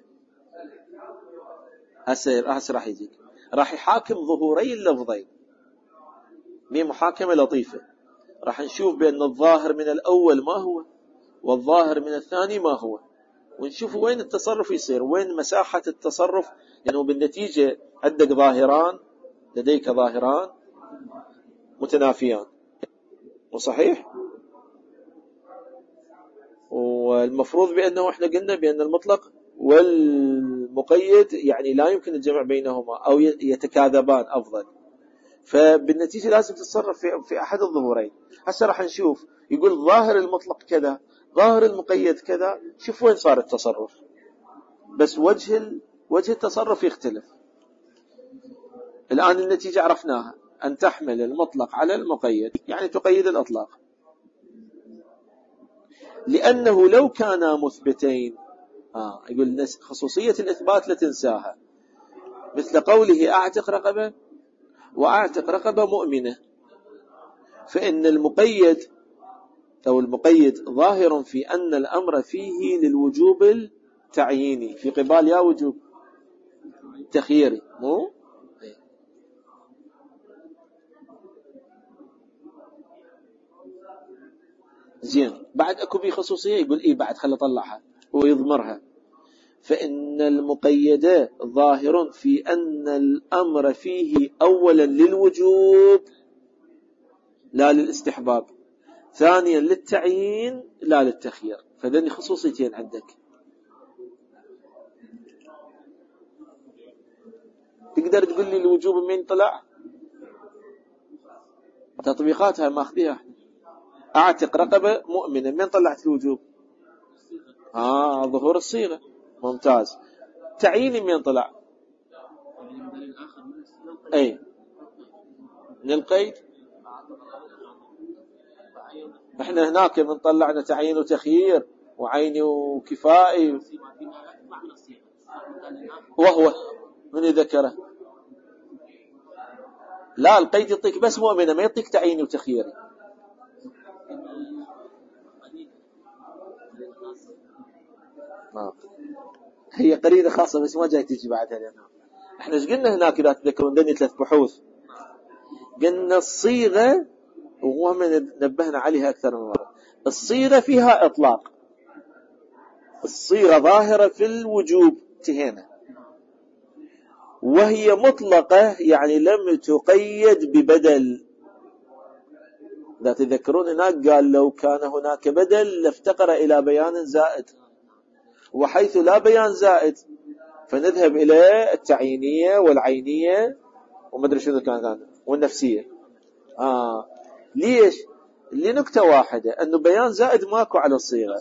هسه راح يجيك، راح يحاكم ظهوري اللفظين، مي محاكمه لطيفه. راح نشوف بان الظاهر من الاول ما هو والظاهر من الثاني ما هو، ونشوف وين التصرف يصير، وين مساحه التصرف، يعني بالنتيجه عندك ظاهران، لديك ظاهران متنافيان، وصحيح. والمفروض بأنه احنا قلنا بأن المطلق والمقيد يعني لا يمكن الجمع بينهما أو يتكاذبان أفضل، فبالنتيجة لازم تتصرف في أحد الظهورين. هسه راح نشوف، يقول ظاهر المطلق كذا، ظاهر المقيد كذا، شوف وين صار التصرف، بس وجه التصرف يختلف. الآن النتيجة عرفناها، أن تحمل المطلق على المقيد، يعني تقيد الأطلاق، لأنه لو كانا مثبتين، يقول خصوصية الإثبات لا تنساها، مثل قوله أعتق رقبة وأعتق رقبة مؤمنة، فإن المقيد أو المقيد ظاهر في أن الأمر فيه للوجوب التعييني في قبال يا وجوب تخييري، مو زين. بعد اكو بي خصوصية، يقول ايه بعد خلي اطلعها ويضمرها، فإن المقيد ظاهر في أن الأمر فيه أولا للوجوب لا للاستحباب، ثانيا للتعيين لا للتخيير، فذني خصوصيتين عندك. تقدر تقول لي الوجوب من طلع؟ تطبيقاتها ماخذيها. أعتق رقبة مؤمنة، من طلعت الوجوب؟ ظهور الصيغة، ممتاز. تعييني من طلع؟ أي من القيد. احنا هناك من طلعنا تعيين وتخيير وعيني وكفائي، وهو من ذكره. لا، القيد يعطيك بس مؤمنة، ما يعطيك تعيين وتخيير. هي قرينة خاصة بس ما جاي تجي بعدها، لأنه احنا ايش قلنا هناك إذا تذكرون دني 3 بحوث، قلنا الصيغة، وهم نبهنا عليها أكثر من مرة، الصيغة فيها إطلاق، الصيغة ظاهرة في الوجوب انتهينا، وهي مطلقة يعني لم تقيد ببدل. لا تذكرون هناك قال لو كان هناك بدل لافتقر إلى بيان زائد، وحيث لا بيان زائد فنذهب إلى التعيينية والعينية ومدري شنو كان والنفسية. ليش؟ لنكتة واحدة، أنه بيان زائد ماكو على الصيغة.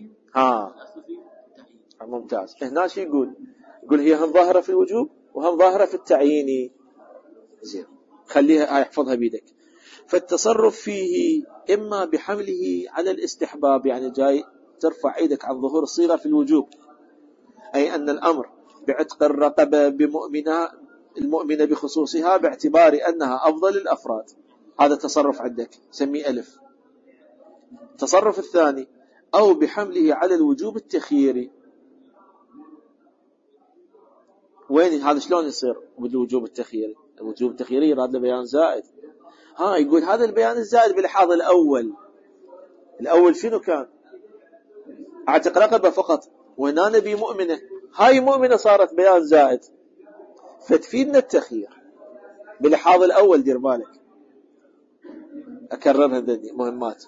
ممتاز. هنا شو يقول هي هم ظاهرة في الوجوب وهم ظاهرة في التعييني. زين، خليها يحفظها بيدك. فالتصرف فيه إما بحمله على الاستحباب، يعني جاي ترفع ايدك عن ظهور الصيغة في الوجوب، أي أن الأمر بعتق الرقبة المؤمنة بخصوصها باعتبار أنها أفضل الأفراد، هذا تصرف عندك سميه ألف. التصرف الثاني أو بحمله على الوجوب التخييري. وين هذا؟ شلون يصير بالوجوب التخييري؟ الوجوب التخييري يراد له بيان زائد. يقول هذا البيان الزائد بلحاظ الأول شنو كان؟ أعتق رقبة فقط، وهنا نبي مؤمنة، هاي مؤمنة صارت بيان زائد، فتفيدنا التخيير بلحاظ الأول. دير بالك أكررها ذني مهمات.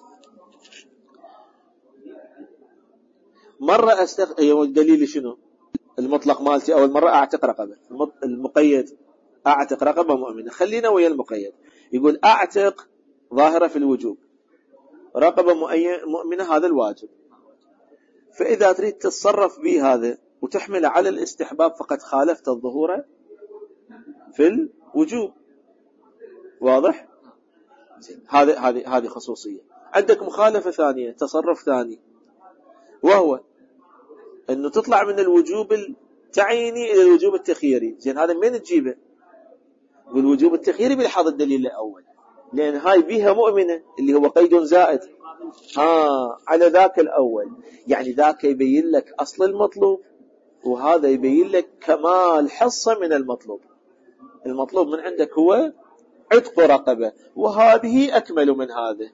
مرة دليل شنو؟ المطلق مالتي أول مرة أعتق رقبة، المقيد أعتق رقبة مؤمنة. خلينا ويا المقيد. يقول أعتق ظاهرة في الوجوب، رقبة مؤمنة هذا الواجب. فإذا تريد تتصرف به هذا وتحمل على الاستحباب فقد خالفت الظهور في الوجوب. واضح؟ هذه خصوصية. عندك مخالفة ثانية، تصرف ثاني، وهو أنه تطلع من الوجوب التعييني إلى الوجوب التخييري. زين هذا من تجيبه؟ والوجوب التخييري بلحاظ الدليل الأول، لأن هاي بيها مؤمنة اللي هو قيد زائد على ذاك الأول. يعني ذاك يبين لك أصل المطلوب، وهذا يبين لك كمال حصة من المطلوب. المطلوب من عندك هو عتق رقبة، وهذه أكمل من هذا.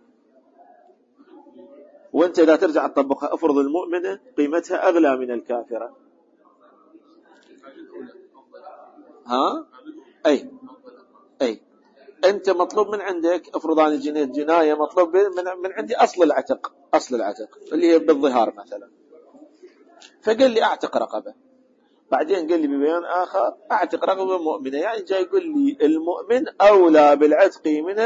وانت إذا ترجع تطبقها افرض المؤمنة قيمتها أغلى من الكافرة. أي أنت مطلوب من عندك، افرض أنا جنيت جناية، مطلوب من عندي أصل العتق اللي هي بالظهار مثلا. فقال لي أعتق رقبة، بعدين قال لي ببيان آخر أعتق رقبة مؤمنة. يعني جاي يقول لي المؤمن أولى بالعتق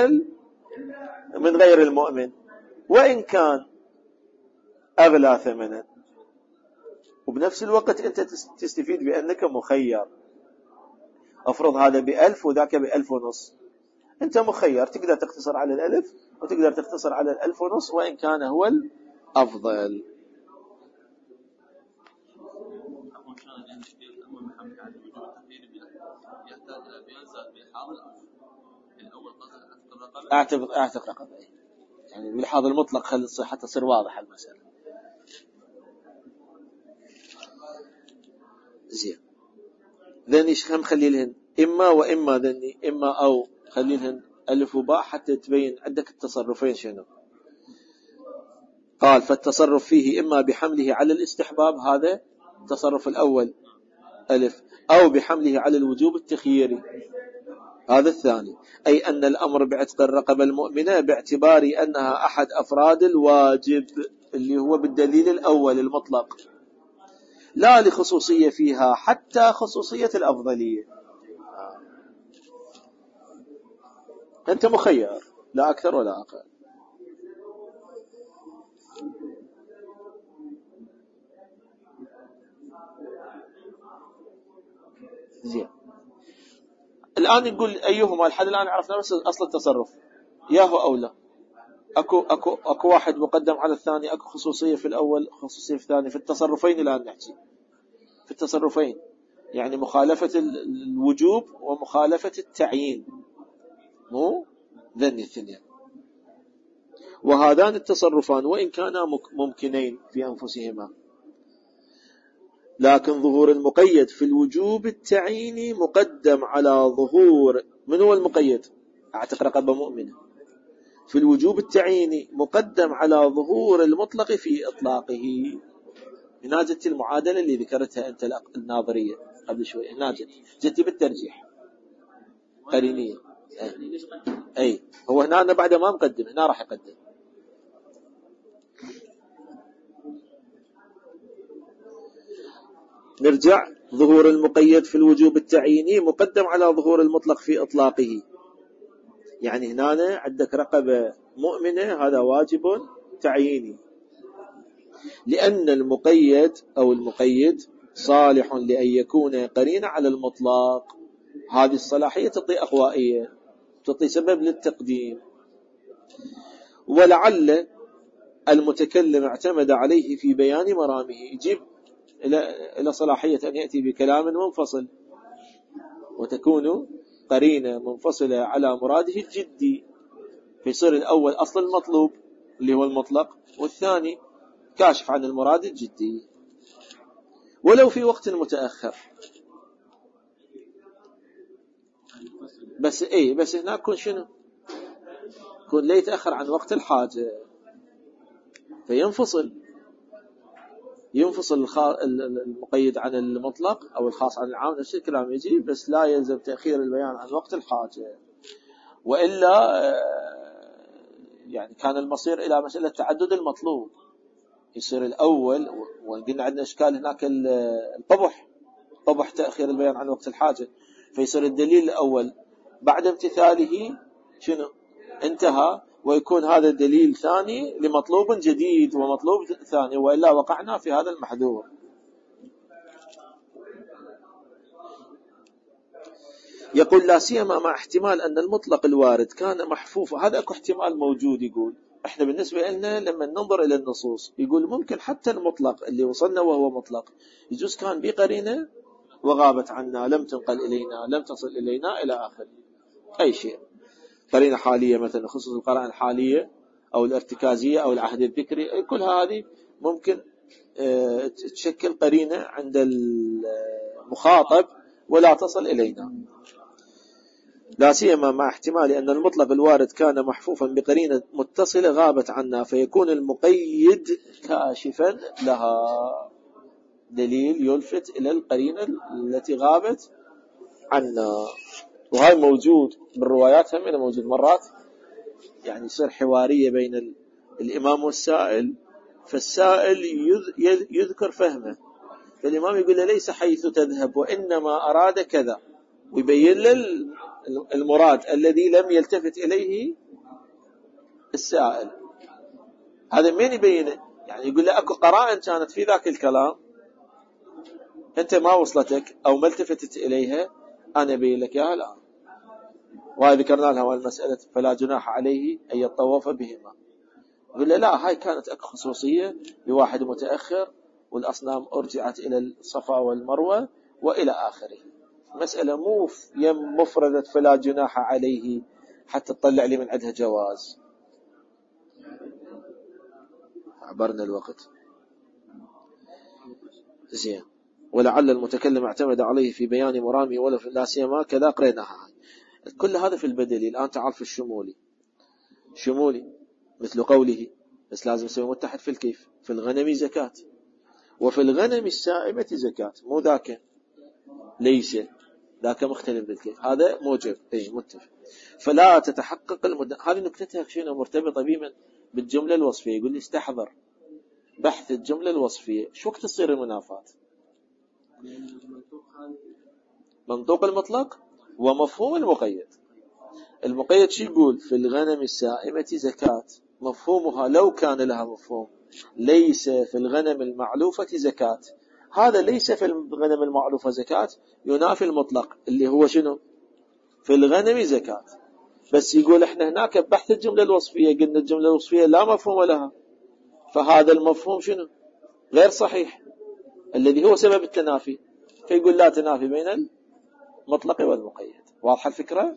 من غير المؤمن، وإن كان أغلى ثمنا. وبنفس الوقت أنت تستفيد بأنك مخير. أفرض هذا ب1000 وذاك ب1500، أنت مخير، تقدر تقتصر على 1000 وتقدر تقتصر على 1500، وإن كان هو الأفضل. أعتق رقبة، يعني بالحاضر المطلق خلي حتى تصير واضح المسألة. زين ذني هم خلي لهن إما وإما، ذني إما أو خلي لهن ألف وباء حتى تبين عندك التصرفين شنو. قال فالتصرف فيه إما بحمله على الاستحباب، هذا التصرف الأول ألف، أو بحمله على الوجوب التخييري، هذا الثاني. أي أن الأمر بعتق الرقبة المؤمنة باعتبار أنها أحد أفراد الواجب اللي هو بالدليل الأول المطلق، لا لخصوصية فيها حتى خصوصية الأفضلية. أنت مخير لا أكثر ولا أقل. زين الآن يقول أيهما الحد. الآن عرفنا بس أصل التصرف، ياهو أو لا. أكو واحد مقدم على الثاني، أكو خصوصية في الأول خصوصية في الثاني. في التصرفين الآن نحكي في التصرفين، يعني مخالفة الوجوب ومخالفة التعيين، مو ذني الثنين. وهذان التصرفان وإن كانا ممكنين في أنفسهما، لكن ظهور المقيد في الوجوب التعييني مقدم على ظهور من هو المقيد؟ أعتق رقبة مؤمنة. في الوجوب التعييني مقدم على ظهور المطلق في إطلاقه. هنا جت المعادلة اللي ذكرتها أنت الناظرية قبل شوي. هنا جت بالترجيح قرينية. أي هو هنا أنا بعد ما مقدم، هنا راح يقدم. نرجع. ظهور المقيد في الوجوب التعييني مقدم على ظهور المطلق في إطلاقه. يعني هنا عندك رقبة مؤمنة، هذا واجب تعييني، لأن المقيد أو المقيد صالح لأن يكون قرينا على المطلق. هذه الصلاحية تعطي أقوائية، تعطي سبب للتقديم. ولعل المتكلم اعتمد عليه في بيان مرامه، يجيب إلى صلاحية أن يأتي بكلام منفصل، وتكون قرينة منفصلة على مراده الجدي، فيصير الأول أصل المطلوب اللي هو المطلق، والثاني كاشف عن المراد الجدي ولو في وقت متأخر. بس هناك كون شنو؟ كون لا يتأخر عن وقت الحاجة فينفصل. ينفصل المقيد عن المطلق أو الخاص عن العام، نفس الكلام يجي، بس لا يلزم تأخير البيان عن وقت الحاجة. وإلا يعني كان المصير إلى مسألة تعدد المطلوب، يصير الأول، وقلنا عندنا إشكال هناك القبح تأخير البيان عن وقت الحاجة، فيصير الدليل الأول بعد امتثاله شنو انتهى، ويكون هذا الدليل ثاني لمطلوب جديد ومطلوب ثاني، وإلا وقعنا في هذا المحذور. يقول لا سيما مع احتمال أن المطلق الوارد كان محفوفا، هذا اكو احتمال موجود. يقول احنا بالنسبة لنا لما ننظر إلى النصوص، يقول ممكن حتى المطلق اللي وصلنا وهو مطلق يجوز كان بقرينة وغابت عنا، لم تنقل إلينا، لم تصل إلينا إلى آخر أي شيء، قرينة حالية مثلا، خصوص القرائن الحالية أو الارتكازية أو العهد الذكري، كل هذه ممكن تشكل قرينة عند المخاطب ولا تصل إلينا. لا سيما مع احتمال أن المطلق الوارد كان محفوفا بقرينة متصلة غابت عنا، فيكون المقيد كاشفا لها، دليل يلفت إلى القرينة التي غابت عنا. وهذا موجود بالروايات، هم موجود مرات يعني يصير حوارية بين الإمام والسائل، فالسائل يذكر فهمه، فالإمام يقول له ليس حيث تذهب وإنما أراد كذا، ويبين له المراد الذي لم يلتفت إليه السائل. هذا من يبينه؟ يعني يقول له أكو قرائن كانت في ذاك الكلام أنت ما وصلتك أو ما التفتت إليها، أنا أبين لك إياها الآن. وهذا ذكرنا لها المسألة فلا جناح عليه أن يطوف بهما. يقول له لا، هاي كانت أكو خصوصية بواحد متأخر، والأصنام أرجعت إلى الصفا والمروة وإلى آخره. مسألة مو يم مفردة فلا جناح عليه حتى تطلع لي من عندها جواز. عبرنا الوقت زين. ولعل المتكلم اعتمد عليه في بيان مرامي ولا في لا سيما كذا قريناها. كل هذا في البدلي. الآن تعال في الشمولي مثل قوله بس لازم يسوي متحد في الكيف، في الغنم زكاة وفي الغنم السائمة زكاة، مو ذاك ليس ذاك مختلف بالكيف، هذا موجب اي متفق. فلا تتحقق هذه نكتتها شنو مرتبطة بمن؟ بالجملة الوصفية. يقول لي استحضر بحث الجملة الوصفية، شو وقت تصير المنافات؟ منطوق المطلق ومفهوم المقيد. المقيد شو يقول؟ في الغنم السائمة زكاة، مفهومها لو كان لها مفهوم ليس في الغنم المعلوفة زكاة. هذا ليس في الغنم المعلوفة زكاة ينافي المطلق اللي هو شنو؟ في الغنم زكاة. بس يقول احنا هناك بحث الجملة الوصفية قلنا الجملة الوصفية لا مفهوم لها، فهذا المفهوم شنو؟ غير صحيح الذي هو سبب التنافي، فيقول لا تنافي بين المطلق والمقيد. واضحة الفكرة؟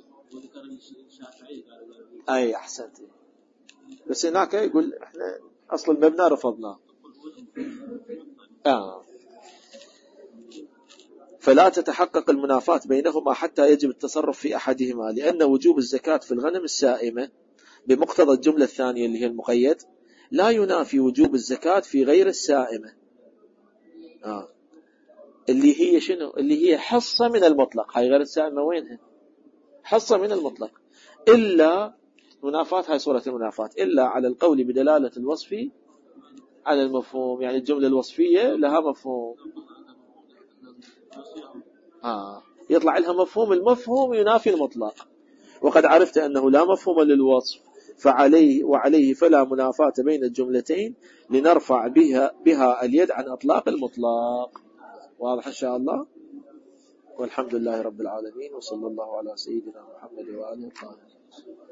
اي احسنت. بس هناك يقول احنا اصل المبنى رفضناه. فلا تتحقق المنافاة بينهما حتى يجب التصرف في أحدهما، لأن وجوب الزكاة في الغنم السائمة بمقتضى الجملة الثانية اللي هي المقيد لا ينافي وجوب الزكاة في غير السائمة، اللي هي شنو؟ اللي هي حصة من المطلق. هاي غير السائمة وينها؟ حصة من المطلق. إلا منافاة، هاي صورة المنافاة، إلا على القول بدلالة الوصف على المفهوم، يعني الجملة الوصفية لها مفهوم، يطلع لها مفهوم، المفهوم ينافي المطلق، وقد عرفت أنه لا مفهوم للوصف وعليه فلا منافاة بين الجملتين لنرفع بها اليد عن أطلاق المطلق. واضح إن شاء الله. والحمد لله رب العالمين، وصلى الله على سيدنا محمد وآله الطاهرين.